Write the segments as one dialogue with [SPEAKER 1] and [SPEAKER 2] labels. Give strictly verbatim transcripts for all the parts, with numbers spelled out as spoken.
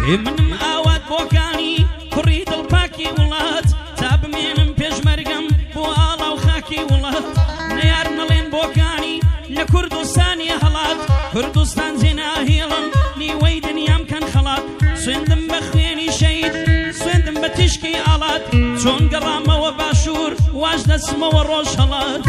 [SPEAKER 1] منم ئاوات بۆکانی کوڕی دڵپاکی وڵات تا بمێنم پێشمەرگەم بۆ ئاڵا و خاکی وڵات نەیار نەڵێن بۆکانی لە کوردستانی هەڵات کوردستان جێناهێڵن نیوەی دنیام کەن خەڵات سوێندم بە خوێنی شەید سوێندم بە تیشکی ئاڵات چۆن گەڕامەوە باشوور واش دەچمەوە ڕۆژ هەڵات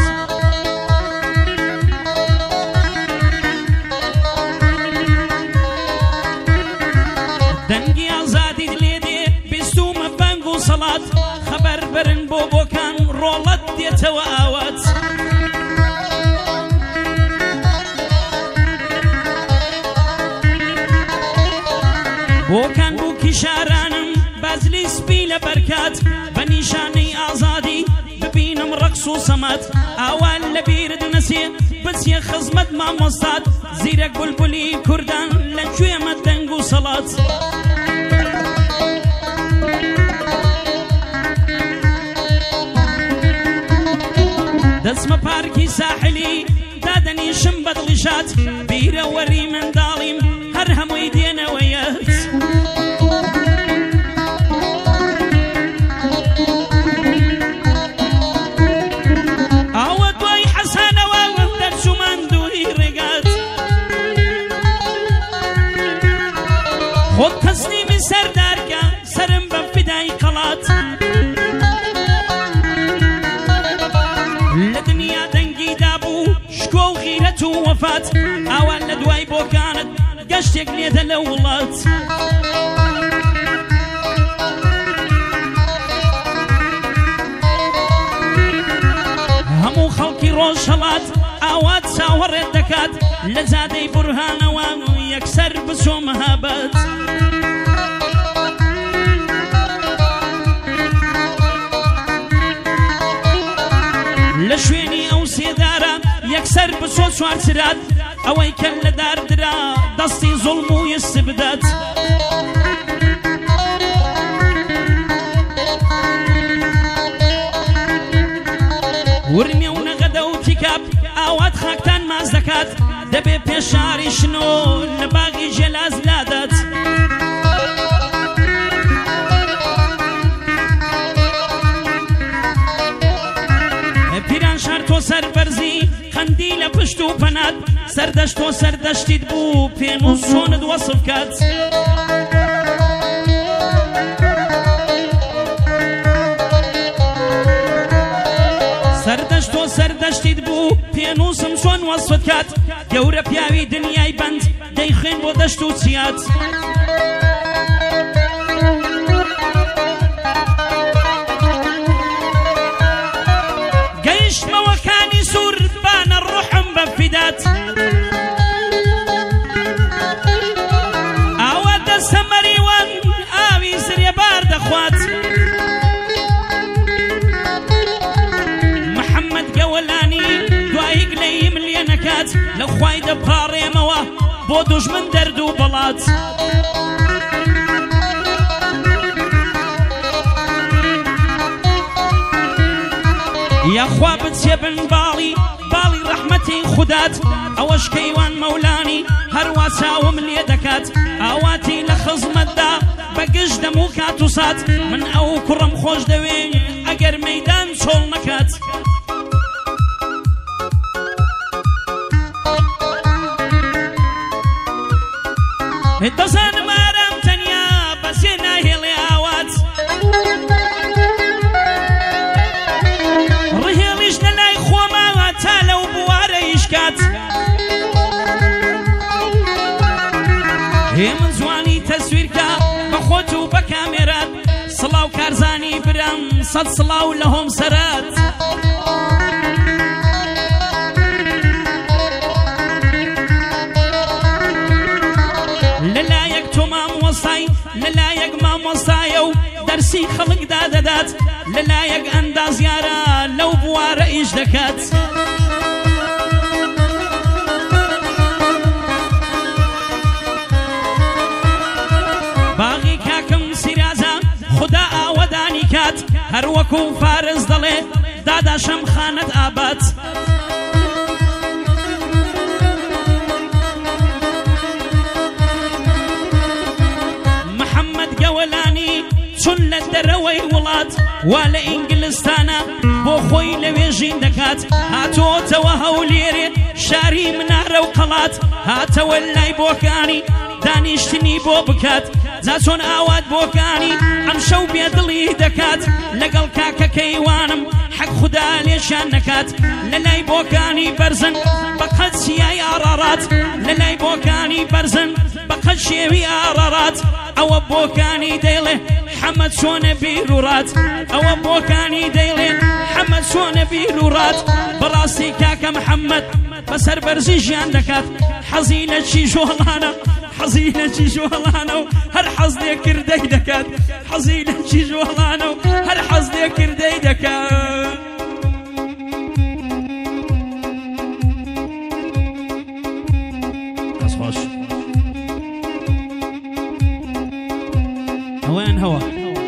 [SPEAKER 1] دەنگی ئازادیت لێ دێ بیستومە بەنگ و سەڵات خەبەر برن بۆ بۆکان ڕۆڵەت دێتەوە ئاوات بۆکان بوو کیشارانم بازلی سپی لە بەرکات بە نیشانەی ئازادی ببینم ڕەقس و سەمات ئاوان لە بیرت نەسێ بچیە خزمەت مامۆستات زیرەک بولبولی کوردان لە کوێمە دەنگ و سەڵات دەچمە پارکی ساحلی دادەنیشم بەدڵیشات بیرە وەری منداڵیم هەر هەمووی دێنەوەیەت ئاوە دوای حەسانەوە دەرچوومان دووری ڕێگات خۆت تەسلیمی سەردارکە سرم بە فیدای قەڵات لە دنیا دەنگی دابوو شکۆ و غیرەت و وەفات ئاوان لە دوای بۆکانت گەشتێک لێدە لە وڵات هەموو خەڵکی ڕۆژهەڵات ئاوات چاوەڕێت دەکات لە جادەی بورهانەوە یەکسەر بچۆ مەهابەت لە شوێنی ئەو سێدارە یەکسەر بچۆ چوارچرات ئەوەی کە لە داردرا دەستی زوڵم و یەست بدات ورمێ و نەغەدە و تیکاپ ئاوات خاکتان ماز دەکات دەبێ پێشاری شنۆ لە باغی ژێلاز لادات پیران شار تۆ سەربەرزی خەندی لە پشت و پەنات سەردەشت تۆ سەردەشتیت بوو پێنووس چۆنت وەسف کات سەردەشت تۆ سەردەشتیت بوو پێنووسم چۆن وەسفت کات گەورە پیاوی دنیای بەند دەیخوێن بۆ دەشت و چیات گەیشتمەوەکانی سوور بانە ڕوحم بە فیدات ئاوا دەستە مەریوان ئاوی سرێبار دەخوات محەممەد گەوەلانی دوایی گلەیم لێ نەکات لە خوای دەپاڕێمەوە بۆ دوژمن دەرد و بەڵات یاخوا بچێ بن باڵی باڵی ڕەحمەتی خودات ئەوەش کەیوان مەولانی هەروە چاوم لێ دەکات ئاواتی لە خزمەتدا بەگشت دەم و کات و سات من ئەو کوڕم خۆش دەوێ ئەگەر مەیدان چۆڵ نەکات دەزانم ئارام تەنیا بەسێ ناهێڵێ ئاوات ڕهێڵیش لە لای خۆماوە تا لەو بوارە ئیشکات هێ من جوانی تەسویرکە بە خۆت و بە کامێرات سڵاو کارزانی برام سەد سڵاو لە هۆم سەرات لەلایەک تۆ مامۆستای لەلایەک مامۆستایە و دەرسی خەڵک دادەدات لەلایەک ئەندازیارە لەو بوارە ئیش دەکات باغی کاکم سیرازە خدا ئاوەدانی کات هەر وەکو فارز دەڵێ دادا شەم خانەت ئابات چون لە دەرەوەی وڵات وا لە ئینگلستانە بۆ خۆی لەوێژین دەکات هاتۆتەوە هەولێرێ شاری منارە و قەڵات هاتەوە لای بۆکانی دانیشتنی بۆ بکات جا چۆن ئاوات بۆکانی ئەم شەو بێدڵی دەکات لەگەڵ کاکەکەی وانم حەق خودا لێشان نەکات لە لای بۆکانی بەرزن بەقەد چیای ئارارات لە لای بۆکانی بەرزن بەقەد شێوی ئارارات ئەوە بۆکانی دەیڵێ حەمەد چۆنە بیر و ڕات ئەوە بۆکانی دەیڵێ حەمەد چۆنە بیر و ڕات بەڕاستی کاکە محەممەد بەسەر بەرزی ژیان دەکات حەزی لە چی ژۆڵانە حەزی لە چی ژۆڵانە و هەر حەز لێکردەی دەکات حەزی لە چی ژۆڵانە و هەر حەز لێکردەی دەکات خۆش هەوایان هەوە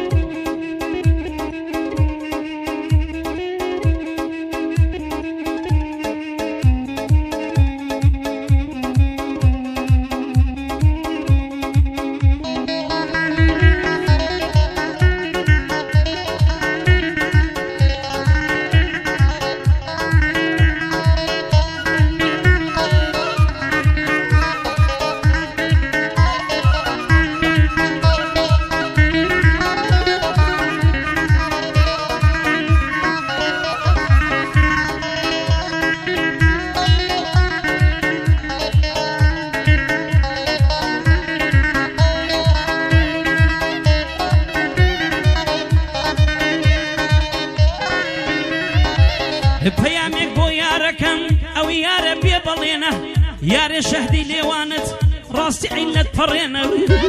[SPEAKER 1] پەیامێک بۆ یارەکەم ئەو یارە بێ بەڵێنە یارێ شەهدی لێوانت ڕاستی عیلەت پەڕێنە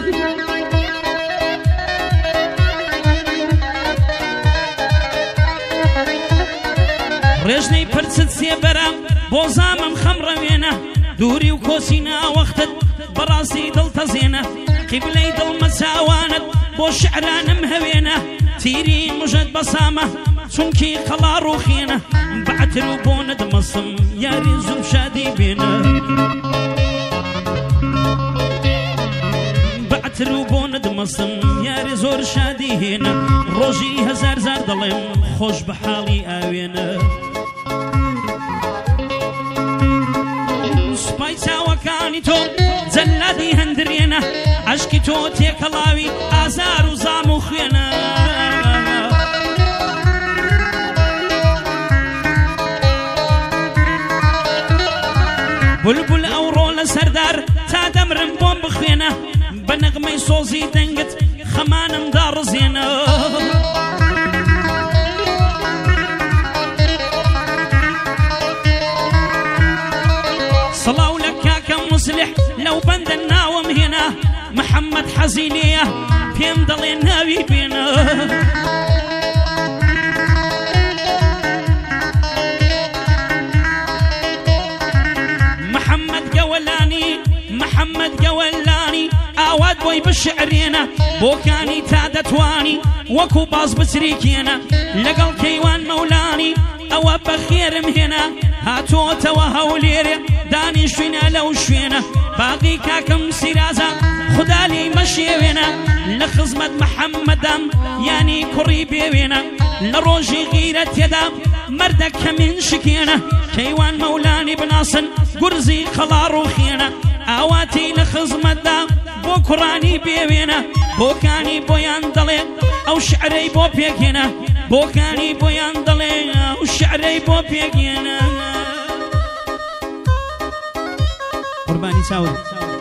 [SPEAKER 1] ڕێژنەی پرچت سێبەرە بۆ زامم خەمڕەوێنە دووری و کۆچی ناوەختت بەڕاستی دڵتەزێنە قیبلەی دڵمە چاوانت بۆ شعرانم هەوێنە تیری مژت بەسامە چونکی قەڵا ڕوخێنە بەعتر و بۆ نەدمەسم یاری زوو شادی بێنە بەعتر و بۆ نەدمەسم یاری زۆر شادی هێنە ڕۆژی هەزار زار دەڵێم خۆش بە حاڵی ئاوێنە سوپای چاوەکانی تۆ جەلادی هەندرێنە عەشقی تۆ تێکەڵاوی ئازار و زام و خوێنە بولبول ئەوڕۆ لە سەردار تا دەمرم بۆم بخوێنە بە نەغمەی سۆزی دەنگت خەمانم داڕزێنە سەڵاو لە کاکە موسلح لەو بەندە ناوم هێنا محەممەد حەزی لێیە پێم دەڵێ ناوی بێنە محەممەد گەوەلانی ئاوات بۆی بشعرێنە بۆکانی تا دەتوانی وەکو باز بچریکێنە لەگەڵ کەیوان مەولانی ئەوە بەخێرم هێنا هاتۆتەوە هەولێرێ دانیشتوینە لەو شوێنە باقی کاکەم سیرازە خودا لێی مەشێوێنە لە خزمەت محەممەدام یانی کوڕی بێوێنە لە ڕۆژی غیرەت تێدا مەردە کەمین شکێنە کەیوان مەولانی بناسن گورزی قەڵا ڕوخێنە ئاواتی لە خزمەتدا بۆ کوڕانی بێوێنە بۆکانی بۆیان دەڵێ ئەو شعرەی بۆ پێکێنە بۆکانی بۆیان دەڵێ ئەو شعرەی بۆ پێکێنە قوربانی چاوت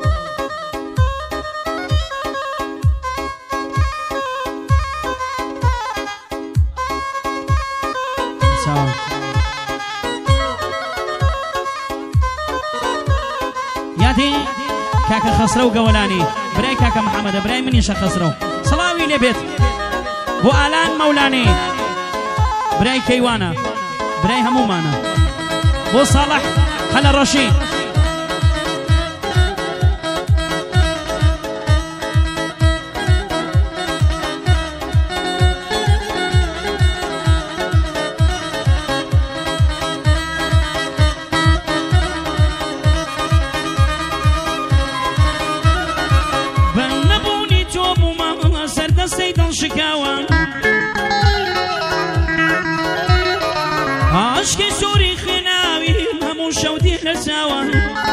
[SPEAKER 1] یادی کاکە خەسرە و گەوەلانی برای کاکە محەممەدە برای منیشە خەسرە و سەڵاوی لێبێت بۆ ئالان مەولانی برای کەیوانە برای هەمومانە بۆ ساڵح خەلە ڕەشید شکاوە لساوان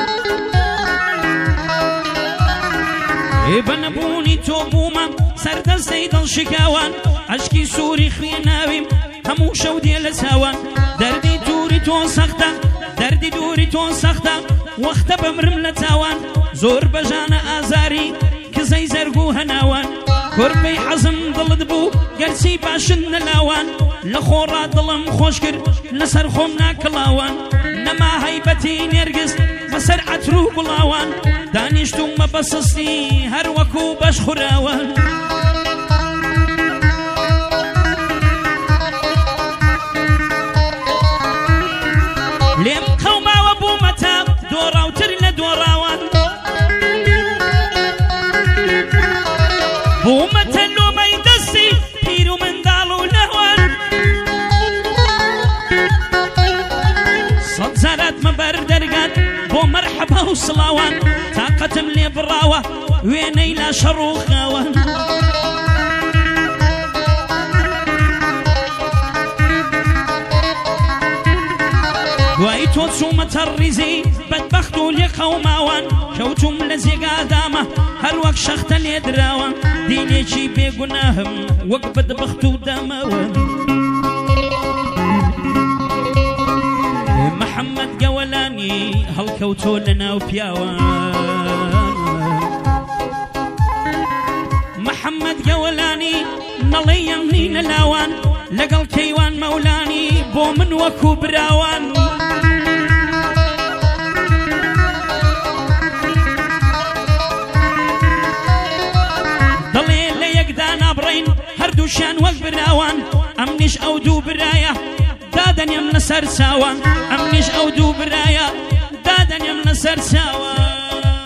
[SPEAKER 1] بنبوني توبوما سرد سيد الشكاوان عشكي سوري خويناويم همو شودي لساوان دردي دوري تو سخته دردي دوري تو سخته وقت بمرم لتاوان زور بجانا آزاري كزي زرقو هناوان كربي حزم ضلد بو قرسي باشن نلاوان لخورا ضلم خوشكر لسر خومنا كلاوان نما هيبتي نرقز بسرعة روق لاوان دانشتو مبسسني هر وكو باش خراوان لم قوما وابو متى دورا وتر لدوراوان بو متى لو ما يدسي بيرو من دالو لهوان صد زارات مبردرقات بو مرحبا وصلاوان طاقتم لي براوة ويني لا شروخاوان ويتو تسوم ترزي بدبختو لي قوماوان كوتم لزيق آدامة هر وقت شخت لي دراوان ديني شي بيقناهم وق بدبختو داماوان محمد قولاني هل كوتو لنا وبياوان محمد قولاني نلي يمني نلاوان لقل كيوان مولاني بو من وكو براوان ضلي اللي يقدان ابرين هردوشان وق براوان امنيش او دو برايا دادن يمن سرساوان امنيش او دو برايا دادن يمن سرساوان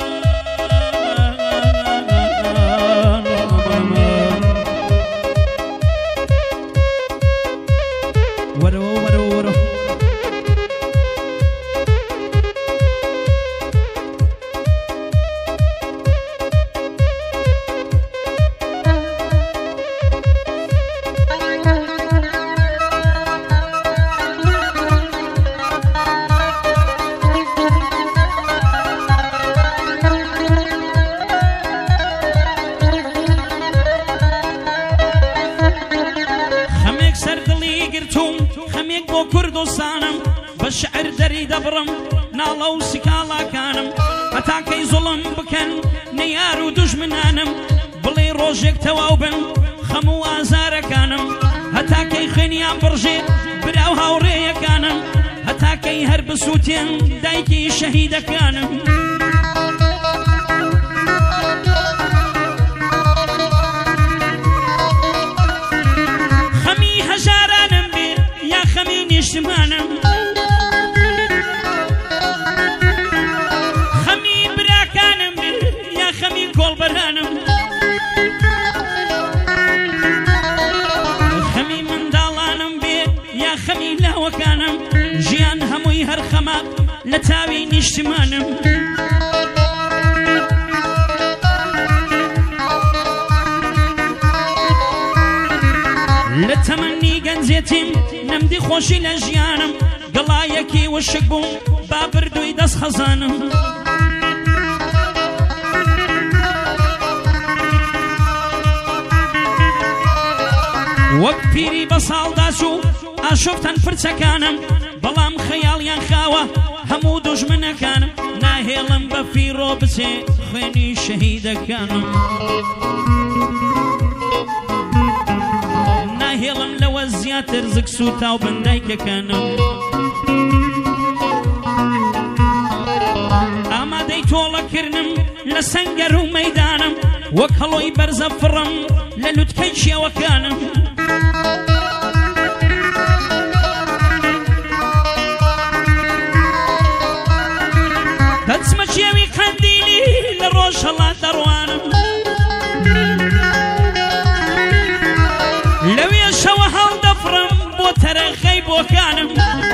[SPEAKER 1] بشعر دري دبرم نالو سكالا كانم هتاكي ظلم بكن نيارو دجمنانم بلي روجك توابن خمو آزار كانم هتاكي خنيان برجي براو هاوري كانم هتاكي هرب سوتين دايكي شهيد كانم خمي هجارانم بي يا خمي نشتمانم خمي كول برهانم خمي من دالانم بي يا خمي لهو كانم جيان هموي هر خما لتاوي نشتمانم لتمني قنزيتم نمدي خوشي لجيانم قلايكي والشقبوم بابردو يدس خزانم وەک پیری بەساڵداچوو ئاشۆفتان فرچەکانم بەڵام خەیاڵیان خاوە هەموو دوژمنەکانم ناهێڵم بە فیرۆ بچێ خوێنی شەهیدەکانم ناهێڵم لەوە زیاتر زک سووتا و بەندایکەکانم ئامادەی تۆڵەکردنم لە سەنگەر و مەیدانم وەک هەڵۆی بەرزە فڕم لە لوتکەی شێوەکانم دەچمە چێوی قەندیلی لە ڕۆژ هەڵات دەڕوانم لەوێ شەوە هەڵدەفڕم بۆ تەرەخەی بۆکانم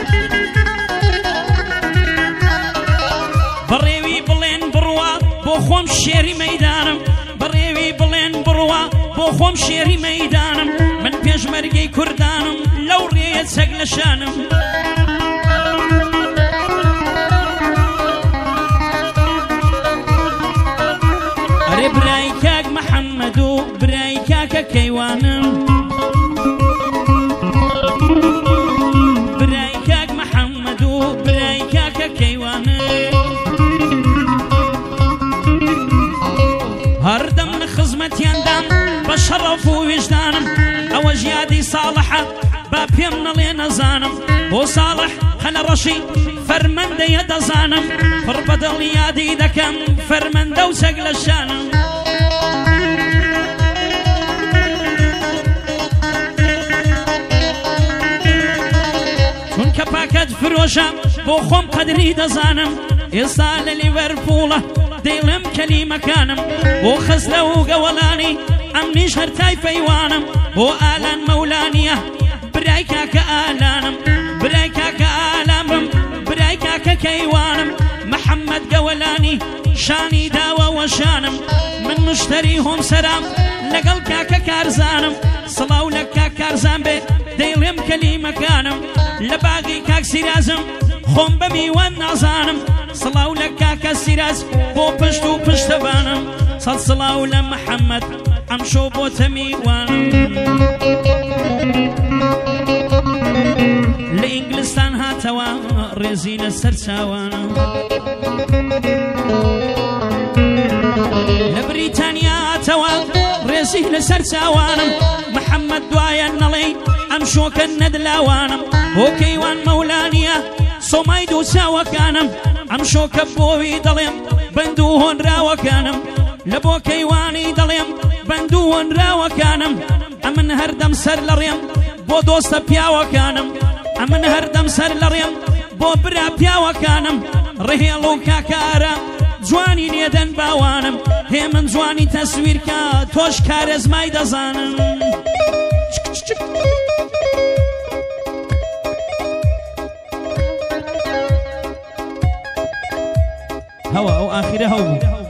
[SPEAKER 1] بەڕێوی بڵێن بڕوا بۆ خۆم شێری مەیدانم بەڕێوی بڵێن بڕوا بۆ خۆم شێری مەیدانم من پێشمەرگەی کوردانم لەو ڕێیە چەک لە شانم كيوانم برايكاك محمدو برايكاك كيوانم هردم لخزمت يندم بشرف ووجدانم او جيادي صالحة بابيمنا لينا زانم بو صالح خنا رشي فرمنده يدزانم فربدل يادي دكم فرمنده وسقل الشانم چونکە پاکەت فرۆشە بۆ خۆم قەدری دەزانم ئێستا لە لیڤەرپوڵە دەیڵێم کەلیمەکانم بۆ خەزلە و گەوەڵانی ئەمنیش هەر تای پەیوانم بۆ ئالان مەولانیە برای کاکە ئالانم برای کاکە ئالامم برای کاکە کەیوانم محەممەد گەوەلانی شانی داوە وەشانم من مشتری هۆم سەرام لەگەڵ کاکە کارزانم سڵاو لە کاک کارزان بێ دەیڵێم کەلیمەکانم لە باغی کاک سیرازم خۆم بە میوان نازانم سڵاو لە کاکە سیراز بۆ پشت و پشتەبانم سەد سڵاو لە محەممەد ئەمشۆ بۆتە میوانم لە ئینگلستان هاتەوە ڕێزی لەسەر چاوانم لە بریتانیا هاتەوە ڕێزی لەسەر چاوانم محەممەد دوایە نەڵێ ئەم شۆکە نەدلاوانم بۆ کەیوان مەولانیە سۆمای دوو چاوەکانم ئەم شۆکە بۆوی دەڵێم بەند و هۆنراوەکانم لە بۆ کەیوانی دەڵێم بەند و هۆنراوەکانم ئەمن هەردەم سەر لە ڕێم بۆ دۆستە پیاوەکانم ئەمن هەردەم سەر لە ڕێم بۆ برا پیاوەکانم ڕێهێڵ و کاکارە جوانی لێدەن باوانم هێ من جوانی تەسویرکە تۆش کارێزمای دەزانم هەوە ئەو ئاخیرە هەوو